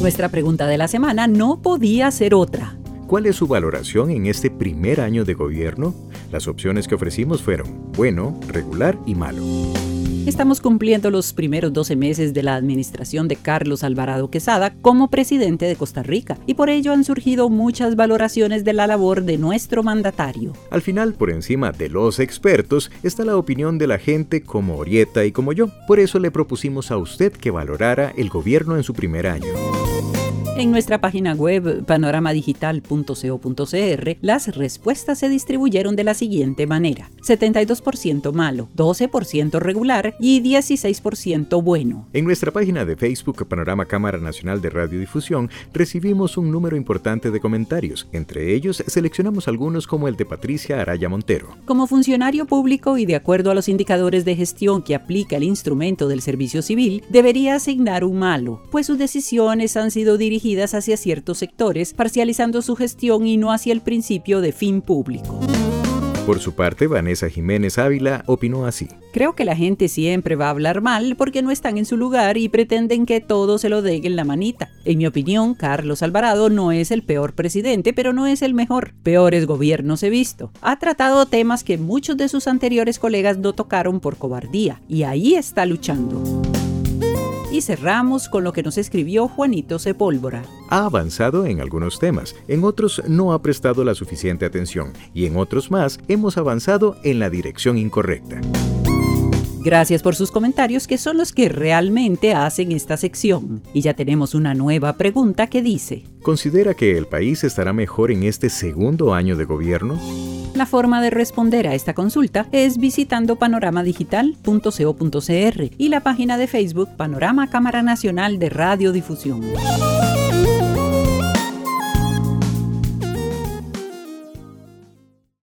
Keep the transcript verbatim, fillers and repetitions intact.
Nuestra pregunta de la semana no podía ser otra. ¿Cuál es su valoración en este primer año de gobierno? Las opciones que ofrecimos fueron bueno, regular y malo. Estamos cumpliendo los primeros doce meses de la administración de Carlos Alvarado Quesada como presidente de Costa Rica y por ello han surgido muchas valoraciones de la labor de nuestro mandatario. Al final, por encima de los expertos, está la opinión de la gente como Orieta y como yo. Por eso le propusimos a usted que valorara el gobierno en su primer año. En nuestra página web panorama digital punto co punto cr, las respuestas se distribuyeron de la siguiente manera: setenta y dos por ciento malo, doce por ciento regular y dieciséis por ciento bueno. En nuestra página de Facebook Panorama Cámara Nacional de Radiodifusión recibimos un número importante de comentarios. Entre ellos seleccionamos algunos como el de Patricia Araya Montero. Como funcionario público y de acuerdo a los indicadores de gestión que aplica el instrumento del servicio civil, debería asignar un malo, pues sus decisiones han sido dirigidas hacia ciertos sectores, parcializando su gestión y no hacia el principio de fin público. Por su parte, Vanessa Jiménez Ávila opinó así. Creo que la gente siempre va a hablar mal porque no están en su lugar y pretenden que todo se lo den en la manita. En mi opinión, Carlos Alvarado no es el peor presidente, pero no es el mejor. Peores gobiernos he visto. Ha tratado temas que muchos de sus anteriores colegas no tocaron por cobardía, y ahí está luchando. Y cerramos con lo que nos escribió Juanito Sepólvora. Ha avanzado en algunos temas, en otros no ha prestado la suficiente atención y en otros más hemos avanzado en la dirección incorrecta. Gracias por sus comentarios, que son los que realmente hacen esta sección. Y ya tenemos una nueva pregunta que dice: ¿considera que el país estará mejor en este segundo año de gobierno? La forma de responder a esta consulta es visitando panorama digital punto co punto cr y la página de Facebook Panorama Cámara Nacional de Radiodifusión.